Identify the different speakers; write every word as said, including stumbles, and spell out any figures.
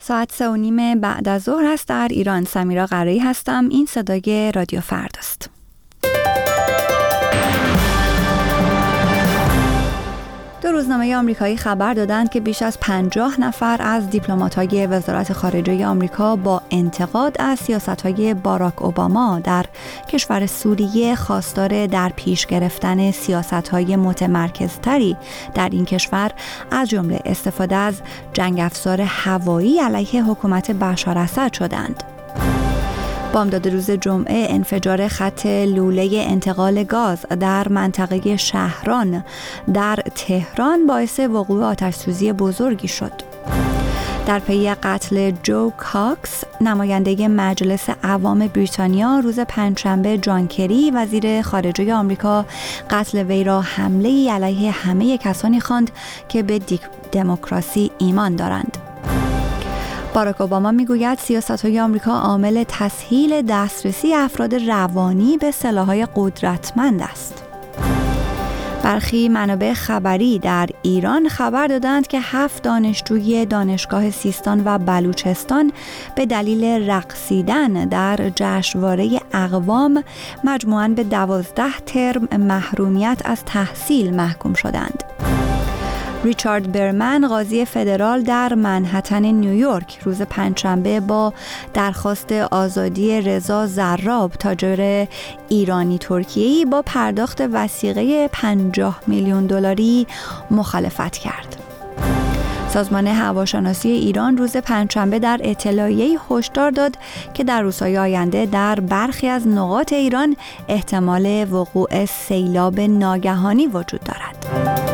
Speaker 1: ساعت سه و نیم بعد از ظهر است در ایران. سمیرا قرایی هستم. این صدای رادیو فرداست. دو روزنامه آمریکایی خبر دادند که بیش از پنجاه نفر از دیپلمات‌های وزارت خارجه آمریکا با انتقاد از سیاست‌های باراک اوباما در کشور سوریه خواستار در پیش گرفتن سیاست‌های متمرکزتری در این کشور، از جمله استفاده از جنگ افزار هوایی علیه حکومت بشار اسد شدند. بامداد روز جمعه انفجار خط لوله انتقال گاز در منطقه شهران در تهران باعث وقوع آتش‌سوزی بزرگی شد. در پی قتل جو کاکس، نماینده مجلس عوام بریتانیا، روز پنجشنبه جان کری وزیر خارجه آمریکا قتل وی را حمله‌ای علیه همه کسانی خواند که به دموکراسی ایمان دارند. باراک اوباما میگوید سیاست‌های آمریکا عامل تسهیل دسترسی افراد روانی به سلاح‌های قدرتمند است. برخی منابع خبری در ایران خبر دادند که هفت دانشجوی دانشگاه سیستان و بلوچستان به دلیل رقصیدن در جشنواره اقوام مجموعاً به دوازده ترم محرومیت از تحصیل محکوم شدند. ریچارد برمن، قاضی فدرال در منهتن نیویورک، روز پنجشنبه با درخواست آزادی رضا زراب، تاجر ایرانی ترکیه‌ای، با پرداخت وثیقه پنجاه میلیون دلاری مخالفت کرد. سازمان هواشناسی ایران روز پنجشنبه در اطلاعیه‌ای هشدار داد که در روزهای آینده در برخی از نقاط ایران احتمال وقوع سیلاب ناگهانی وجود دارد.